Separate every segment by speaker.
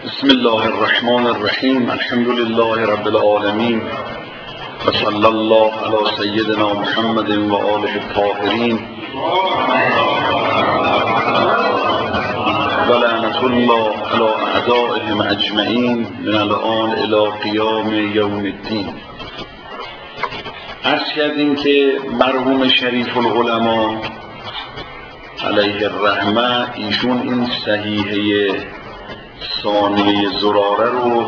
Speaker 1: بسم الله الرحمن الرحیم. الحمد لله رب العالمین و صلی الله علی سیدنا محمد و آله الطاهرین و لعنت الله علی اعدائهم اجمعین من الآن الی قیام یوم الدین. عرض کردیم که مرحوم شریف العلماء علیه الرحمه ایشون این صحیحه ثانیه زراره رو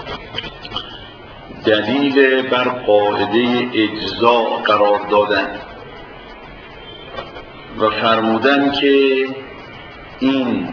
Speaker 1: دلیل بر قاعده اجزاء قرار دادن و فرمودن که این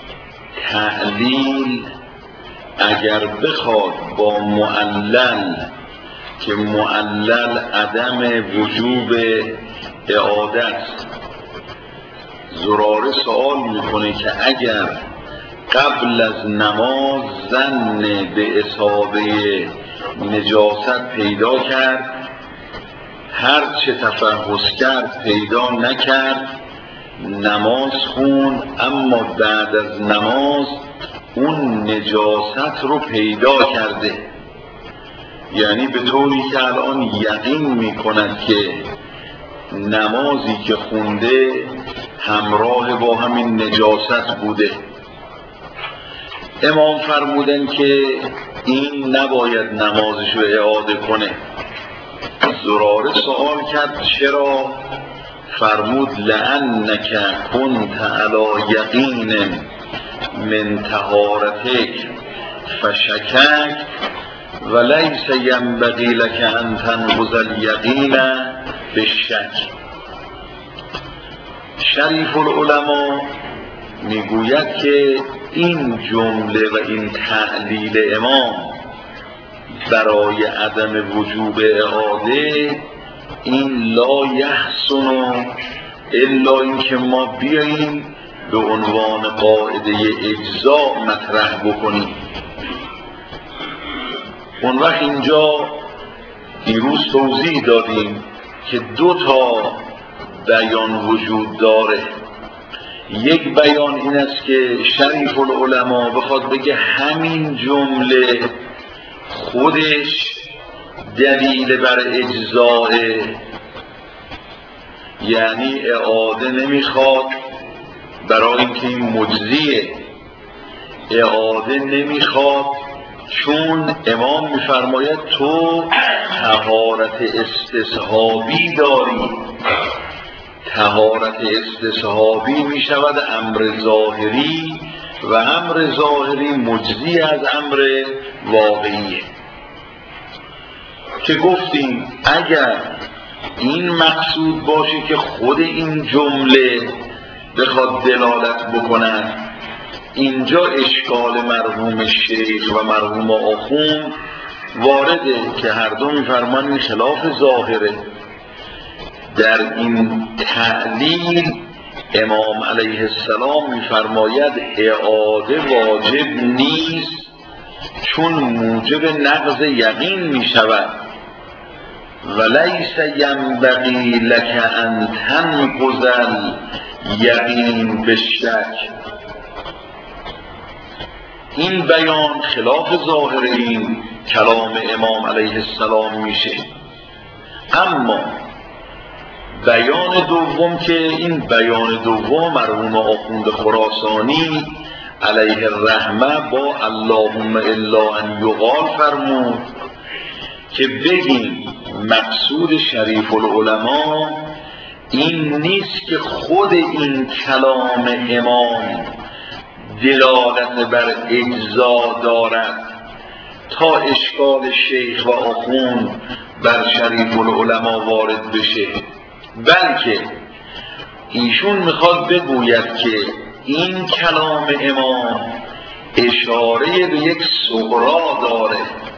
Speaker 1: تعلیل اگر بخواد با معلل که معلل عدم وجوب اعاده است، زراره سوال میکنه که اگر قبل از نماز ظن به اصابه نجاست پیدا کرد، هرچه تفحص کرد پیدا نکرد، نماز خون، اما بعد از نماز اون نجاست رو پیدا کرده، یعنی به طوری که الان یقین میکند که نمازی که خونده همراه با همین نجاست بوده. امام فرمودن که این نباید نمازش رو اعاده کنه. زراره سوال کرد چرا؟ فرمود لأنک کنت علی یقین من طهارتک فشکک و لیس ینبغی لک ان تنقض الیقین بالشک. شریف العلماء میگوید که این جمله و این تعلیل امام برای عدم وجوب اعاده این لا یحسن الا این که ما بیاییم به عنوان قاعده اجزاء مطرح بکنیم. اون وقت اینجا دیروز توضیح دادیم که دو تا بیان وجود داره. یک بیان این است که شریف العلماء بخواد بگه همین جمله خودش دلیل بر اجزاء، یعنی اعاده نمیخواد برای اینکه این مجزیه، اعاده نمیخواد چون امام میفرماید تو طهارت استصحابی داری. طهارت استصحابی می شود امر ظاهری و امر ظاهری مجزی از امر واقعیه که گفتیم اگر این مقصود باشه که خود این جمله بخواد دلالت بکنه، اینجا اشکال مرحوم شیخ و مرحوم آخوند وارده که هر دو می‌فرمایند این خلاف ظاهره. در این تعلیل امام علیه السلام می‌فرماید اعاده واجب نیست چون موجب نقض یقین می‌شود و لیس ینبغی لک ان تنقض الیقین بالشک. این بیان خلاف ظاهر این کلام امام علیه السلام میشه. اما بیان دوم که این بیان دوم مرحوم آخوند خراسانی علیه الرحمه با اللهم الا ان یقال فرمود که بگیم مقصود شریف العلماء این نیست که خود این کلام امام دلالت بر اجزا دارد تا اشکال شیخ و آخوند بر شریف العلماء وارد بشه، بلکه ایشون میخواد بگوید که این کلام امام اشاره به یک صغرا داره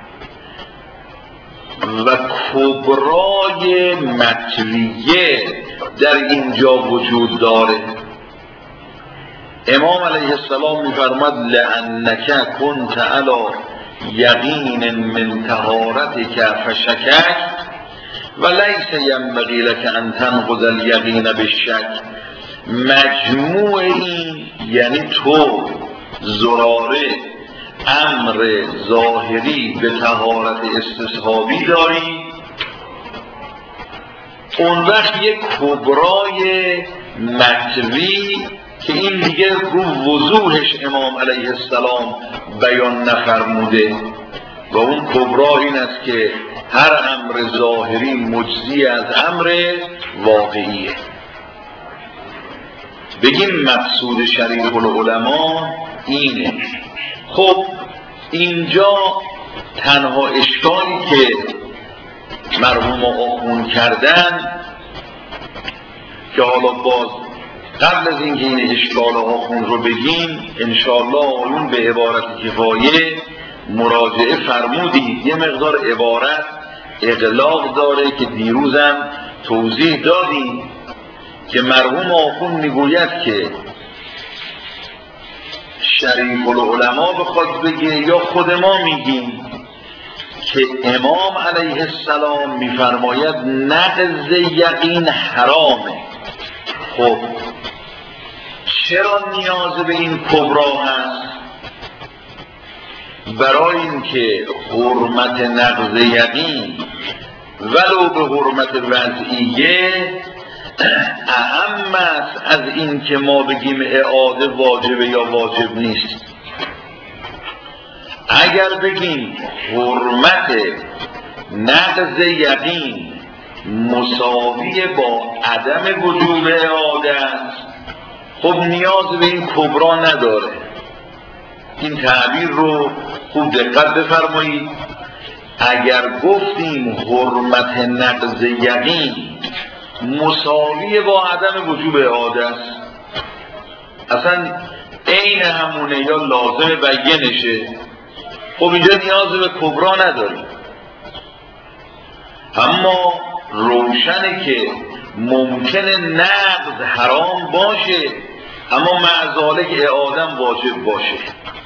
Speaker 1: و کبرای مطویه در اینجا وجود داره. امام علیه السلام میفرماد لأنک کنت علی یقین من طهارتک فشکک و لیس ینبغی لک ان تنقض الیقین بالشک. مجموع این یعنی تو زراره امر ظاهری به طهارت استصحابی داریم، اون وقت یک کبرای مطوی که این دیگه رو وضوحش امام علیه السلام بیان نفرموده و اون کبرا این است که هر امر ظاهری مجزی از امر واقعیه. بگیم مقصود شریف العلماء اینه. خب اینجا تنها اشکالی که مرحوم آخوند کردن که حالا باز قبل از اینکه این اشکال آخوند رو بگیم انشاءالله آیون به عبارت کفایه مراجعه فرمودید. یه مقدار عبارت اغلاق داره که دیروزم توضیح دادیم که مرحوم آخوند میگوید که شریف العلماء بخواد بگه یا خود ما میگیم که امام علیه السلام میفرماید نقض یقین حرامه. خب چرا نیاز به این کبرا هست؟ برای اینکه حرمت نقض یقین ولو به حرمت وضعیه اهم است از این که ما بگیم اعاده واجبه یا واجب نیست. اگر بگیم حرمت نقض یقین مساوی با عدم وجوب اعاده است، خب نیاز به این کبرا نداره. این تعبیر رو خوب دقت بفرمایید. اگر گفتیم حرمت نقض یقین مساوی با عدم وجوب اعاده است، اصلا عین همونه یا لازم بیانشه، خب اینجا نیاز به کبرا نداریم. اما روشنه که ممکنه نقض حرام باشه اما مع ذالک اعادم واجب باشه.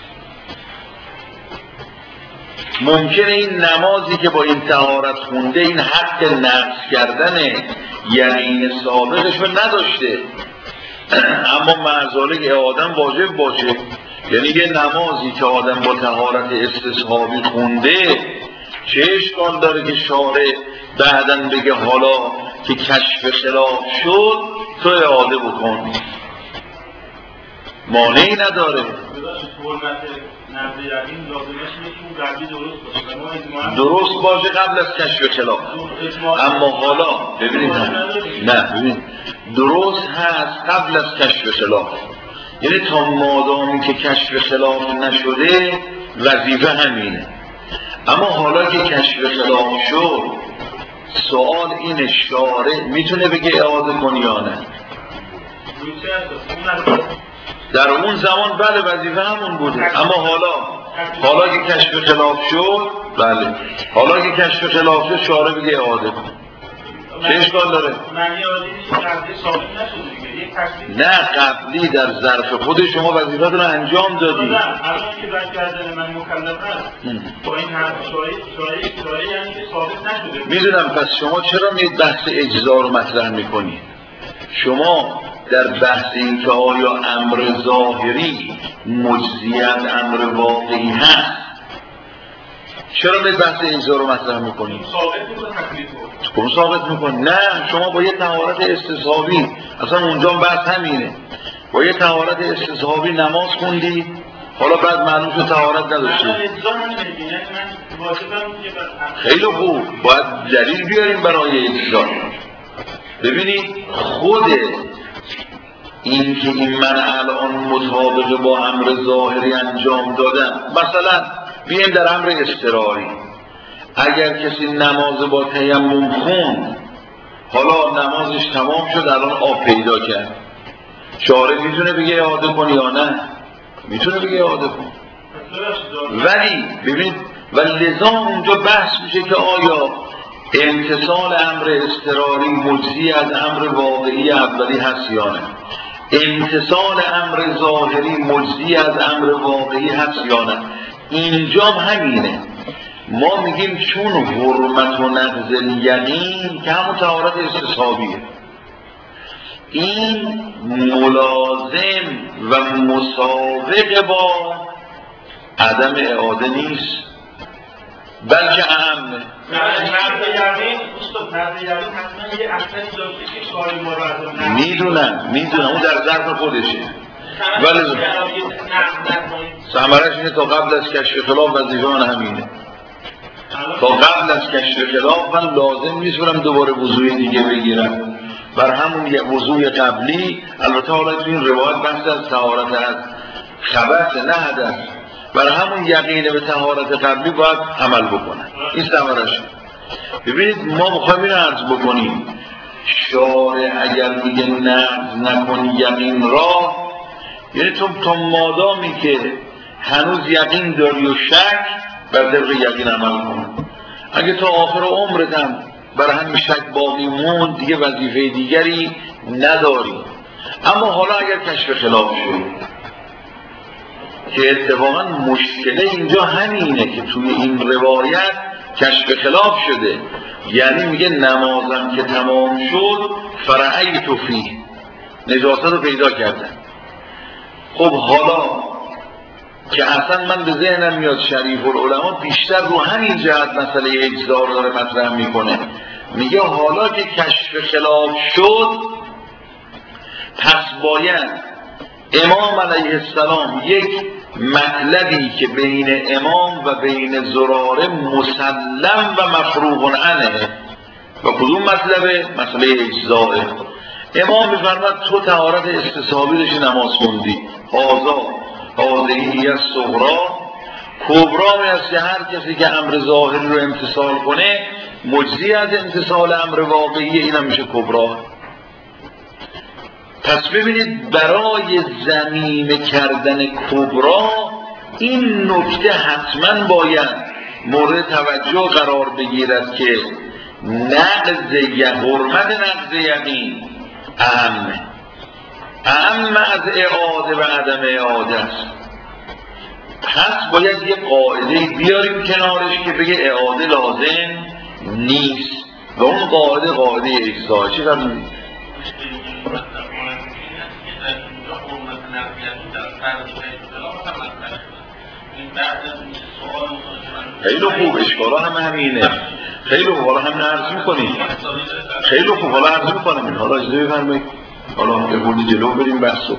Speaker 1: ممکنه این نمازی که با این طهارت خونده این حق نقض کردن یقین سابقش رو نداشته اما مع ذالک اعادم واجب باشه. یعنی یه نمازی که آدم با طهارت استصحابی خونده چه اشکال داره که شارع بعدن بگه حالا که کشف خلاف شد تو اعاده بکن؟ مانعی نداره. درست باشه قبل از کشف خلاف. اما حالا ببینید درست هست قبل از کشف خلاف، یعنی تا مادامی که کشف خلاف نشده وظیفه همینه. اما حالا که کشف خلاف شد سوال اینه شارع میتونه بگه اعاده کنی یا نه؟ در اون زمان بله وظیفه همون بوده، اما حالا که کشف خلاف شد، بله حالا که کشف خلاف شد شارع بگه اعاده کن. چه اشکال داره؟ نه قبلی در ظرف خود شما وظیفه رو انجام دادی.
Speaker 2: نه الان که بعد کردن من مکلف هست با این حرف شایعه یعنی که ثابت نشده.
Speaker 1: میدونم. پس شما چرا میید بحث اجزا رو مطرح میکنی؟ شما در بحث این که آیا امر ظاهری مجزی از امر واقعی هست چرا میید بحث اجزا رو مطرح میکنی؟
Speaker 2: ثابت میکنه تکلیف
Speaker 1: کم ثابت میکنه؟ نه شما با یه طهارت استصحابی، اصلا اونجا بحث همینه، با یه طهارت استصحابی نماز خوندی حالا بعد معلوم شد طهارت نداشتی. خیلی خوب، باید دلیل بیاریم برای اجزا. ببینید خود این که این من الان مطابق با امر ظاهری انجام دادم، مثلا بیایم در امر اضطراری، اگر کسی نماز با تیمم خوند حالا نمازش تمام شد الان آب پیدا کرد، شارع میتونه بگه اعاده کن یا نه؟ میتونه بگه اعاده کن. ولی ببینید و لذا اونجا بحث میشه که آیا امتصال امر اضطراری مجزی از امر واقعی اولی هست یا نه؟ امتصال امر ظاهری مجزی از امر واقعی هست یا نه؟ اینجا همینه. ما میگیم چون حرمت و نقض یقین که همون طهارت استصحابیه، این ملازم و مسابق با عدم اعاده نیست بلکه اهمه. میدونم اون در ظرف خودشه، ولی ثمرش اینه تا قبل از کشف خلاف وظیفه من همینه. تا قبل از کشف خلاف من لازم نیست برم دوباره وضوی دیگه بگیرم، بر همون وضوی قبلی. البته حالا تو این روایت بحث از طهارت از خبث نه حدث، بر همون یقین به طهارت قبلی باید عمل بکنن. این ثمرشه. ببینید ما میخوایم این عرض بکنیم شارع اگر میگه نقض نکن یقین را، یعنی تو تا مادامی که هنوز یقین داری و شک بر طبق یقین عمل کن. اگه تا آخر عمرت هم برای همین شک باقی موند دیگه وظیفه دیگری نداری. اما حالا اگر کشف خلاف شد که اتفاقا مشکل اینجا همینه که توی این روایت کشف خلاف شده، یعنی میگه نمازم که تمام شد فرعیت فیه، نجاست رو پیدا کردن. خب حالا که اصلا من به ذهنم میاد شریف العلماء بیشتر رو همین جهت مسئله اجزا رو داره مطرح میکنه. میگه حالا که کشف خلاف شد پس باید امام علیه السلام یک مطلبی که بین امام و بین زراره مسلم و مفروغ عنه، و کدوم مطلبه؟ مسئله اجزاه. امام میفرماد تو طهارت استصحابی داشتی نماز خوندی، هذه از صغرا، کبرا می است که هر کسی که امر ظاهری رو امتثال کنه مجزی از امتثال امر واقعی، این هم میشه کبرا. پس ببینید برای ضمیمه کردن کبرا این نکته حتما باید مورد توجه قرار بگیرد که حرمت نقض یقین اهم از اعاده و عدم اعاده است. پس باید یه قاعده بیاریم کنارش که بگه اعاده لازم نیست و اون قاعده اجزا. چی فرمودید؟ خیلی خوب، اشکالا همینه. خیلی خوب، حالا همین عرض میکنیم. خیلی خوب، حالا عرض میکنیم. حالا اجازه بفرمایید حالا یه بردی جلو بریم بحثو.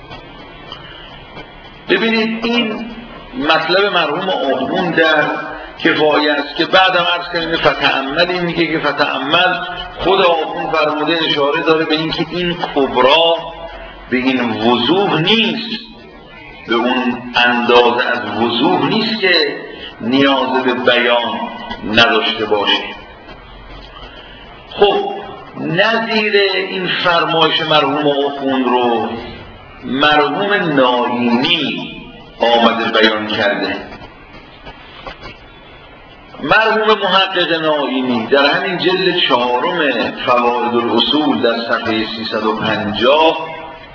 Speaker 1: ببینید این مطلب مرحوم آخوند در کفایه است که بعدم عرض کنیم فتأملی میگه که فتأمل خود آخوند فرموده اشاره داره به این که این کبرا به این وضوح نیست، به اون اندازه از وضوح نیست که نیاز به بیان نداشته باشه. خب نظیر این فرمایش مرحوم آخوند رو مرحوم ناینی آمده بیان کرده. مرحوم محقق ناینی در همین جلد 4 فوائد الاصول در صفحه 350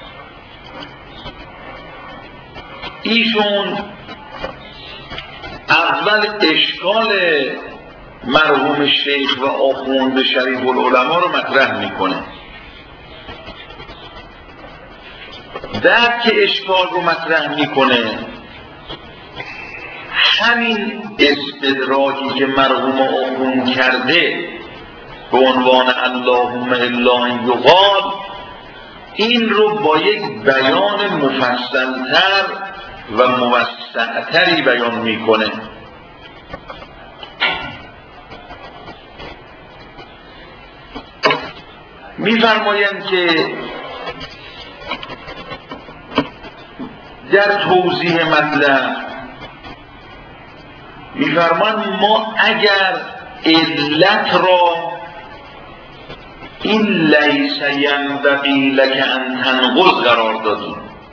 Speaker 1: ایشون اول اشکال مرحوم شیخ و آخوند شریف العلماء رو مطرح میکنه. بعد که اشکال رو مطرح میکنه همین استدراکی که مرحوم آخوند کرده به عنوان اللهم الا ان یقال، این رو با یک بیان مفصلتر و موسعتری بیان میکنه. میفرمایند که در توضیح مطلب میفرمایند ما اگر علت را این لیس ینبغی لک ان تنقض قرار دادیم،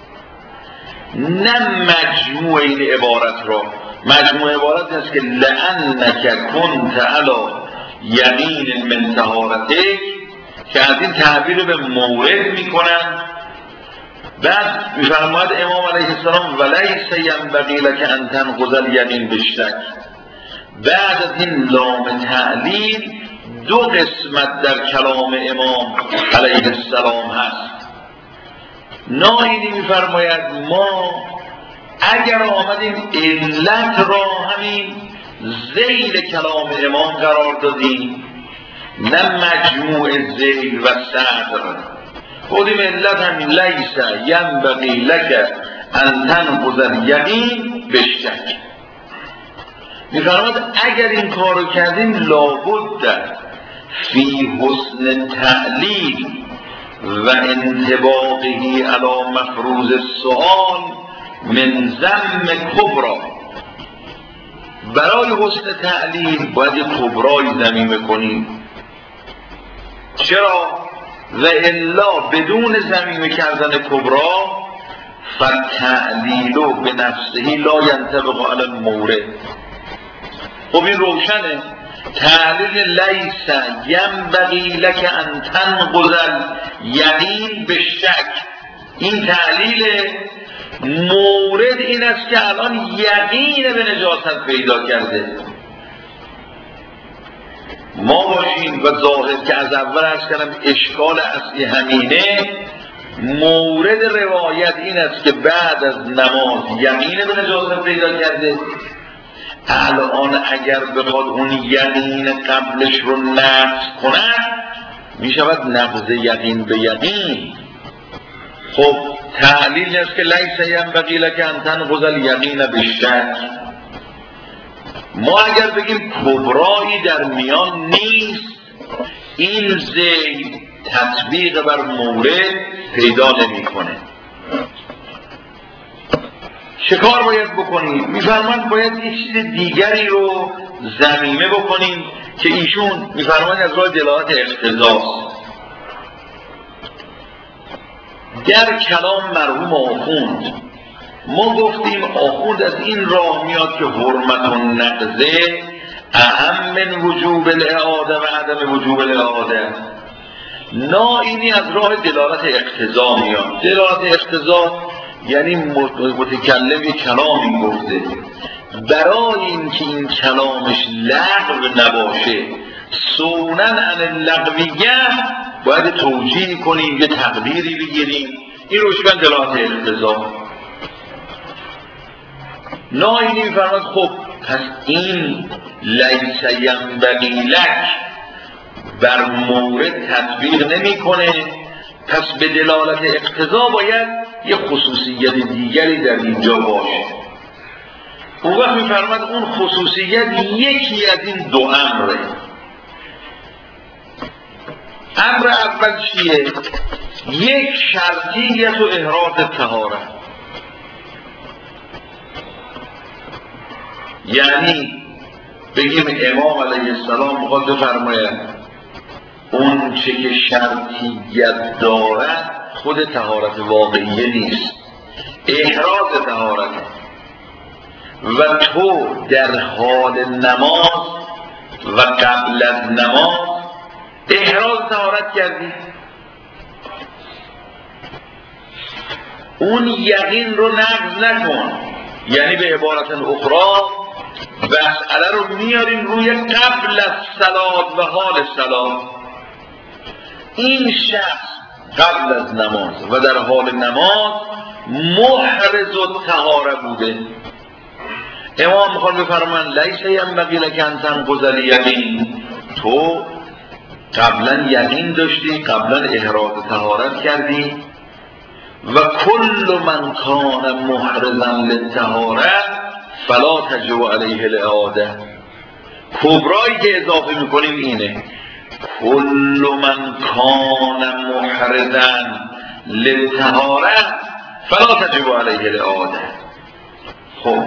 Speaker 1: نه مجموع این عبارت را. مجموع عبارت است که لأنک کنت علی یقین من طهارتک، که از این تعبیر به مورد میکنن. بعد میفرماید امام علیه السلام ولیس ینبغی لک ان تنقض الیقین بالشک. بعد از این لام تعلیل 2 قسمت در کلام امام علیه السلام هست. ناینی میفرماید ما اگر آمدیم علت را همین ذیل کلام امام قرار دادیم، نه مجموع ذیل و صدر، خودیم علت همین لیس ینبغی لک ان تنقض الیقین بالشک. می‌فرماید اگر این کارو کردیم لابد فی حسن تعلیل و انطباقه علی مفروض السؤال من ذم کبرا، برای حسن تعلیل باید کبرایی ذمیمه کنیم. چرا؟ و الا بدون ذمیمه کردن کبرا فالتعلیل به نفسه لا ینطبق علی المورد. خب این روشنه. تعلیل لیس ینبغی لک ان تنقض الیقین بالشک، این تعلیل مورد این است که الان یقین به نجاست پیدا کرده. ما باشیم و ظاهر که از اول عرض کردم اشکال اصلی همینه، مورد روایت این است که بعد از نماز یقین به نجاست پیدا کرده. الان اگر بخواد اون یقین قبلش رو نقض کند می شود نقض یقین به یقین. خب تعلیل است که لیس ینبغی لک ان تنقض الیقین بالشک. ما اگر بگیم کبرایی در میان نیست، این ذیل تطبیق بر مورد پیدا نمی‌کنه. چه کار باید بکنیم؟ می‌فرمایند باید یک چیز دیگری رو ضمیمه بکنیم که ایشون می‌فرمایند از راه دلالت اقتضاست. در کلام مرحوم آخوند ما گفتیم آخوند از این راه میاد که حرمت النقضه اهم من وجوب الاعاده و عدم وجوب الاعاده. نائینی از راه دلالت اقتضا میاد. دلالت اقتضا یعنی متکلم کلامی گفته، برای اینکه این کلامش لغو نباشه سونن عن اللغویه باید توجیه کنیم، یه تقدیری بگیریم. این روش من دلالت اقتضا. نائینی می‌فرماید خب پس این لیس ینبغی لک بر مورد تطبیق نمی‌کنه، پس به دلالت اقتضا باید یه خصوصیت دیگری در اینجا باشه. اون وقت می‌فرماید اون خصوصیت یکی از این دو امره. امر اول چیه؟ یک شرطیت و احراز طهارت، یعنی بگیم امام علیه السلام میخواد بفرماید اون چه که شرطیت دارد خود طهارت واقعیه نیست، احراز طهارت. و تو در حال نماز و قبل از نماز احراز طهارت کردی، اون یقین رو نقض نکن. یعنی به عبارت اخرى مسئله رو میاریم روی قبل از صلات و حال صلات. این شخص قبل از نماز و در حال نماز محرز الطهاره بوده. امام میخواد بفرمان لیس ینبغی لک ان تنقض الیقین، تو قبلا یقین داشتی، قبلا احراز طهارت کردی. و کل من کان محرزا للطهاره فلا تجب علیه الاعاده. کبرایی که اضافه میکنیم اینه کل من کان محرزا للطهاره فلا تجب علیه الاعاده. خب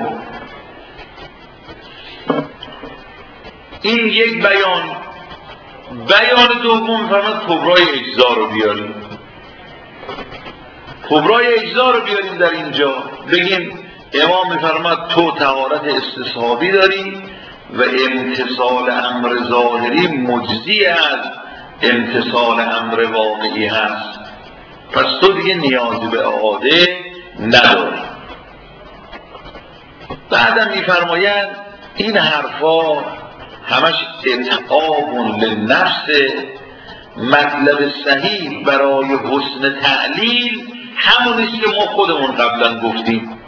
Speaker 1: این یک بیان. بیان دوم فرمود کبرای اجزا رو بیاریم. کبرای اجزا رو بیاریم در اینجا بگیم امام میفرماد تو طهارت استصحابی داری و امتصال امر ظاهری مجزی از امتصال امر واقعی هست، پس تو دیگه نیازی به اعاده نداری. بعدم میفرمایند این حرفا همش اتعاب للنفس. مطلب صحیح برای حسن تعلیل همونیست که ما خودمون قبلا گفتیم.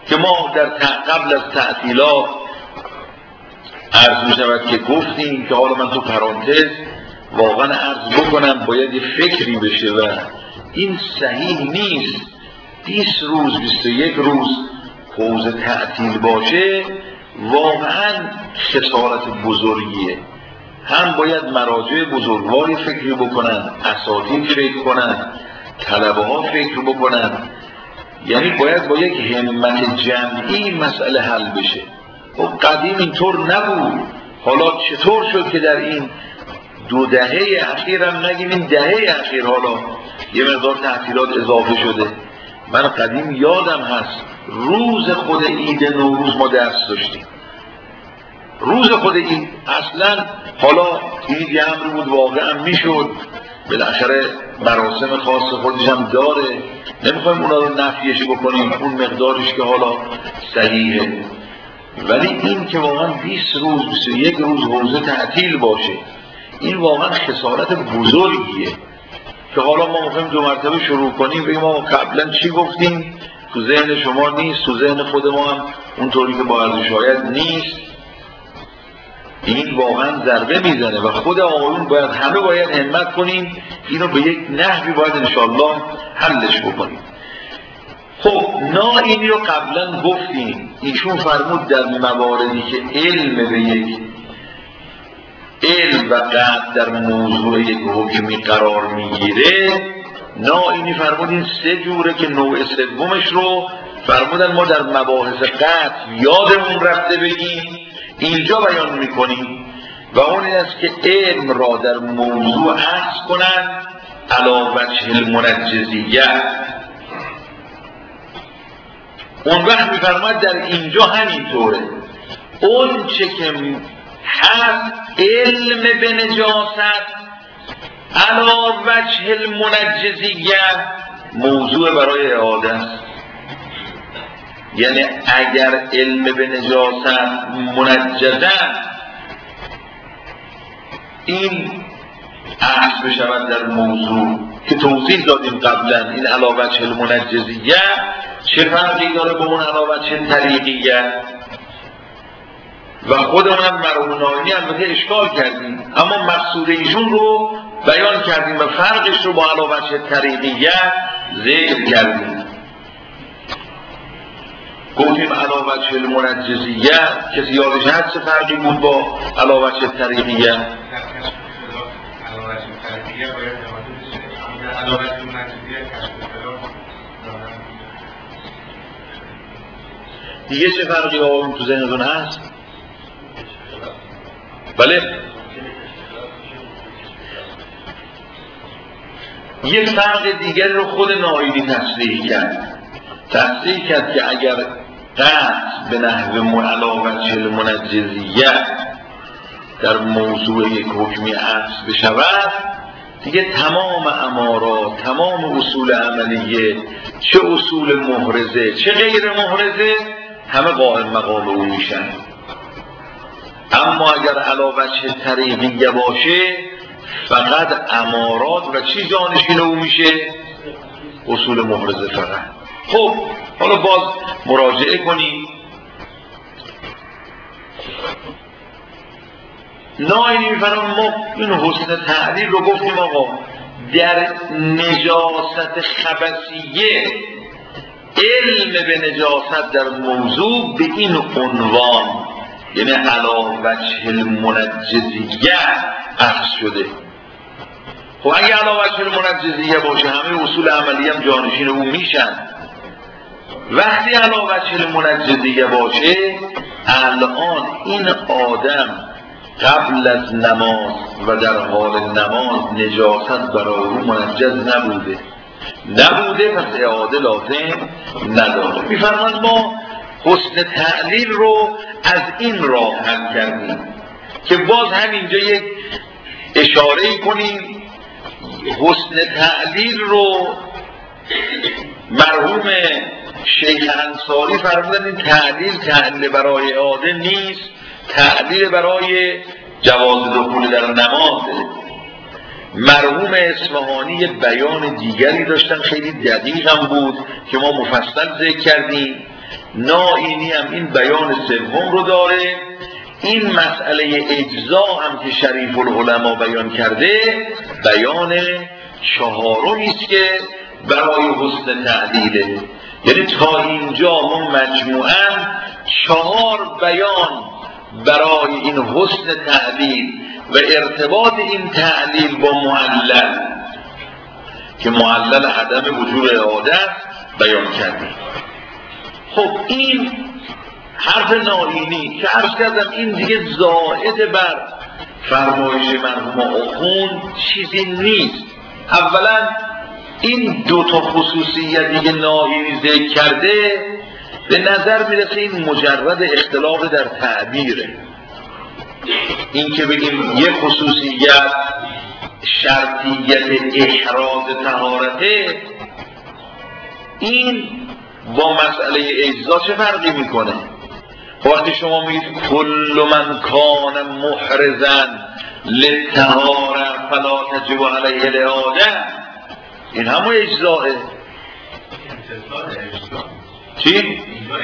Speaker 1: که ما در قبل از تعطیلات عرض می شود که گفتیم که حالا من تو پرانتز واقعا عرض بکنم باید یه فکری بشه و این صحیح نیست 20 روز 21 روز حوزه تعطیل باشه، واقعا خسارت بزرگیه. هم باید مراجع بزرگواری فکری بکنن، اساتید فکر کنن، طلبه ها فکر بکنن، یعنی باید با یک همت جمعی مسئله حل بشه. و قدیم اینطور نبود. حالا چطور شد که در این 2 دهه اخیر هم نگیم این دهه اخیر حالا یه مقدار تعطیلات اضافه شده؟ من قدیم یادم هست روز خود عید نوروز ما درس داشتیم. روز خود عید اصلا حالا عید یه امر بود واقعا میشد، بالاخره مراسم خاص خودش هم داره، نمیخوایم اونا رو نفیش بکنیم اون مقدارش که حالا صحیحه، ولی این که واقعا 20 روز 21 روز حوزه تعطیل باشه این واقعا خسارت بزرگیه که حالا ما میخوایم 2 مرتبه شروع کنیم بگیم ما قبلا چی گفتیم، تو ذهن شما نیست، تو ذهن خود ما هم اونطوری که باید شاید نیست. این واقعا ضربه میزنه و خود آقایون باید همه باید همت کنیم اینو به یک نحوی باید انشاءالله حلش بکنیم. خب اینی رو قبلا گفتیم، ایشون فرمود در مواردی که علم به یک علم و قطع در موضوع یک حکمی قرار میگیره، اینی فرمود این 3 جوره که نوع سومش رو فرمودن ما در مباحث قطع یادمون رفته بگیم اینجا بیان میکنیم و اون این است که علم را در موضوع عکس کنن علی وجه المنجزیه. اون وقت میفرماید در اینجا همینطوره، اون چه که هست علم به نجاست علی وجه المنجزیه موضوع برای اعاده است. یعنی اگر علم به نجاست منجزن این عکس بشود در موضوع که توضیح دادیم قبلا، این علی وجه المنجزیه چه فرقی داره با اون علی وجه طریقیه و خودمون مرحوم ناینی البته اشکال کردیم اما مقصود ایشون رو بیان کردیم و فرقش رو با علی وجه طریقیه ذکر کردیم. گفتیم علی وجه المنجزیه کسی یادش هست چه فرقی بود با علی وجه طریقیه؟ دیگه چه فرقی با اون تو ذهنتون هست؟ بله؟ یک فرق دیگر رو خود ناینی تصریح کرد که اگر قطع به نحو علی وجه المنجزیه در موضوع یک حکمی عکس بشود دیگه تمام امارات، تمام اصول عملیه، چه اصول محرزه چه غیر محرزه، همه قائم مقام او میشن. اما اگر علی وجه طریقیه باشه فقط امارات و چی جانشین او میشه؟ اصول محرزه فقط. خب حالا باز مراجعه کنیم. ناینی میفرم ما این حسن تعلیل رو گفتیم آقا در نجاست خبثیه علم به نجاست در موضوع به این عنوان یعنی علی وجه المنجزیه اخذ شده. خب اگه علی وجه المنجزیه باشه همه اصول عملی هم جانشین او میشن. وقتی علی وجه المنجزیه باشه الان این آدم قبل از نماز و در حال نماز نجاست برای او منجز نبوده پس اعاده لازم نداره. میفرماند ما حسن تعلیل رو از این راه حل کردیم که باز همینجا یک اشاره کنیم. حسن تعلیل رو مرحوم شیخ انصاری فرمودن این تعلیل برای اعاده نیست، تعلیل برای جواز دخول در نمازه. مرحوم اصفهانی بیان دیگری داشتن خیلی دقیق هم بود که ما مفصل ذکر کردیم نائینی هم این بیان سوم رو داره. این مسئله اجزا هم که شریف العلماء بیان کرده بیان چهارمی است که برای حسن تعدیله. یعنی تا اینجا ما مجموعاً 4 بیان برای این حسن تعدیل و ارتباط این تعدیل با معلل که معلل عدم وجود اعاده بیان کردیم. خب این حرف نائینی که عرض کردم این دیگه زائد بر فرمایش مرحوم آخوند چیزی نیست. اولا این 2 تا خصوصیتی که نائینی ذکر کرده به نظر میرسه این مجرد اختلاف در تعبیره. این که بگیم یه خصوصیت شرطیت احراز طهارته، این با مسئله اجزا چه فرقی میکنه؟ وقتی شما میگید کل من کان محرزا للطهاره فلا تجب علیه الاعاده، این همون اجزاه. چی؟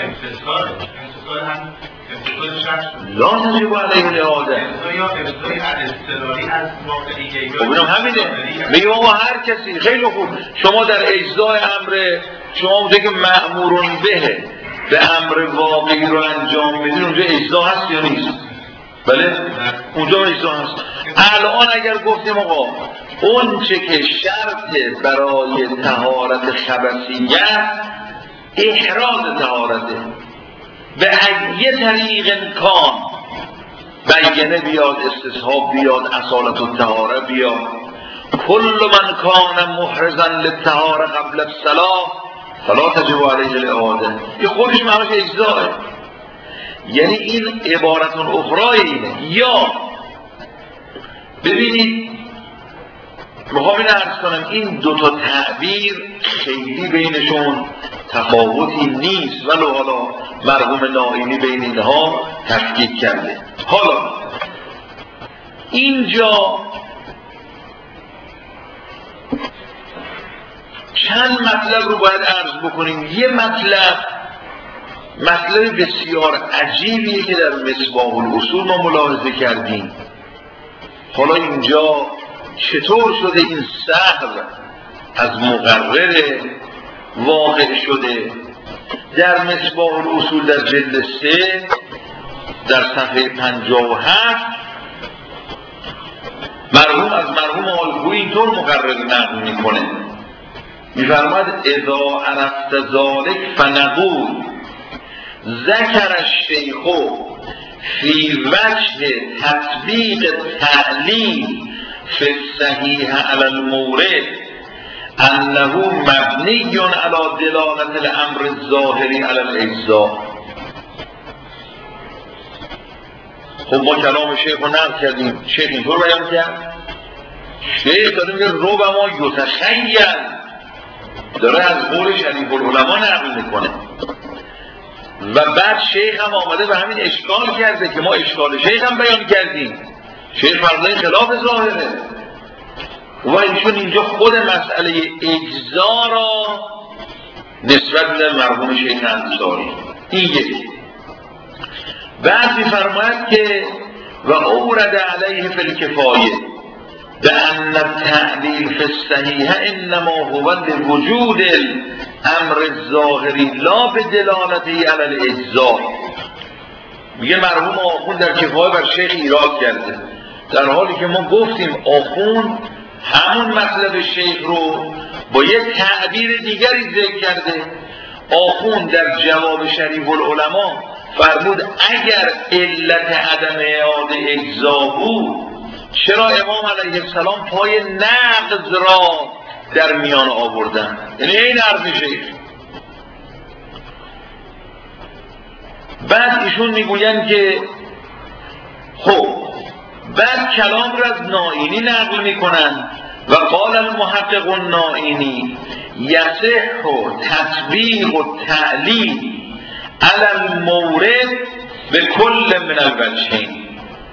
Speaker 1: لا تجب علیه الاعاده. خب اینم همینه. میگم آقا هر کسی خیلی خوب شما در اجزای امر شما بوده که مأمورون به امر واقعی رو انجام میدین، اونجا اجزا هست یا نیست؟ بله؟ اونجا اجزا هست. الان اگر گفتیم آقا اون چه که شرط برای طهارت خبثیت احراز طهارته به یه طریق امکان بیانه بیاد، استصحاب بیاد، اصالت الطهاره بیاد، کل من کان محرزا للطهاره قبل الصلاه فلا تجب علیه الاعاده، که خودش معناش اجزاه. یعنی این عبارت اخرى اینه. یا ببینید میخوام این عرض کنم این 2 تا تعبیر خیلی بینشون تفاوتی نیست، ولو حالا مرحوم نائینی بین اینها تفکیک کرده. حالا اینجا چند مطلب رو باید عرض بکنیم. یه مطلب بسیار عجیبیه که در مصباح الاصول ما ملاحظه کردیم. حالا اینجا چطور شده این سهو از مقرر واقع شده؟ در مصباح الاصول در جلد 3 در صفحه 57 از مرحوم آلگویی اینطور مقرر نقل میکنه، میفرماید اذا عرفت ذلک فنقول ذکر الشیخ فی وجه تطبیق تعلیل فی الصحیح علی المورد انه مبنی علی دلالت الامر الظاهری علی الاجزاء. خب ما کلام شیخ رو نقل کردیم، شیخ اینطور بیان کرد. شیخ داره میگه ربما یتخیل، داره از قول شریف العلماء نقل میکنه. و بعد شیخ هم آمده و همین اشکال کرده که ما اشکال شیخ هم بیان کردیم. شیخ فرضای خلاف ظاهره و ایشون اینجا خود مسئله اجزا را نسبت میدن مرحوم شیخ انصاری. این یکی. بعد میفرماید که و اورد علیه فی الکفایه بأن التعلیل فی الصحیح انما هو لوجود الامر الظاهری لا بدلالته علی الاجزاء. میگه مرحوم آخوند در کفایه بر شیخ ایراد کرده، در حالی که ما گفتیم آخوند همون مطلب شیخ رو با یک تعبیر دیگری ذکر کرده. آخوند در جواب شریف العلماء فرمود اگر علت عدم اعاده اجزا بود چرا امام علیه السلام پای نقض را در میان آوردن؟ یعنی این عرض شیخ. بعد ایشون میگوین که خب بعد کلام را از نائینی نقل میکنن و قال المحقق النائینی یصح تطبیق التعلیل علی المورد به کل من الوجهین.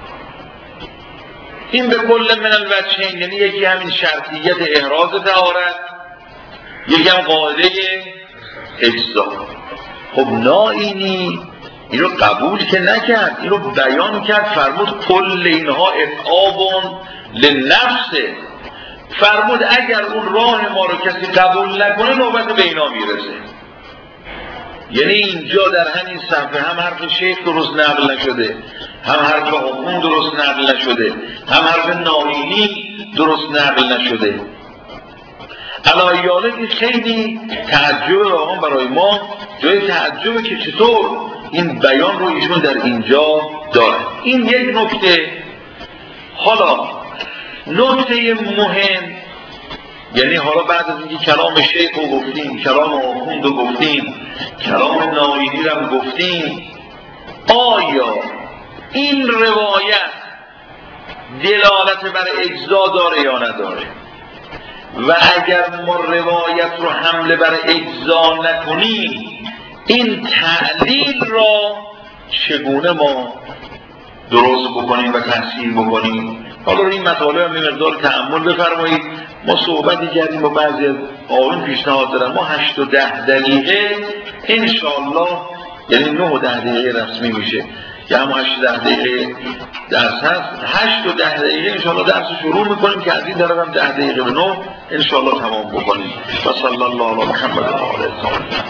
Speaker 1: این به کل من الوجهین یعنی یکی همین شرطیت احراز طهارت، یکی هم قاعده اجزا. خب نائینی این رو قبول که نکرد، این رو بیان کرد، فرمود کل اینها اتعابون لنفسه، فرمود اگر اون راه ما رو کسی قبول نکنه نوبت به اینا میرسه. یعنی اینجا در همین صفحه هم حرف شیخ درست نقل نشده، هم حرف حکوم درست نقل نشده، هم حرف نائینی درست نقل نشده. علایاله خیلی تعجب واقعا برای ما جای تعجبه که چطور این بیان رو ایشون در اینجا داره. این یک نکته. حالا نکته مهم، یعنی حالا بعد از اینکه کلام شیخ رو گفتیم، کلام آخوند رو گفتیم، کلام نائینی رو هم گفتیم، آیا این روایت دلالت بر اجزا داره یا نداره؟ و اگر ما روایت رو حمله بر اجزا نکنیم این تعلیل را چگونه ما درست بکنیم و تحصیل بکنیم؟ حالا این مطالب هم به مقدار تأمل بفرمایید. ما صحبتی کردیم با بعضی از آقایون پیشنهاد دارن ما 8 و 10 دقیقه انشاءالله، یعنی 9 و 10 دقیقه رسمی میشه که هم 8 و 10 دقیقه درس هست، 8 و 10 دقیقه انشاءالله درس شروع میکنیم که از این طرف هم 10 دقیقه به 9 انشاءالله تمام بکنیم. و صلی الله علی محمد و آله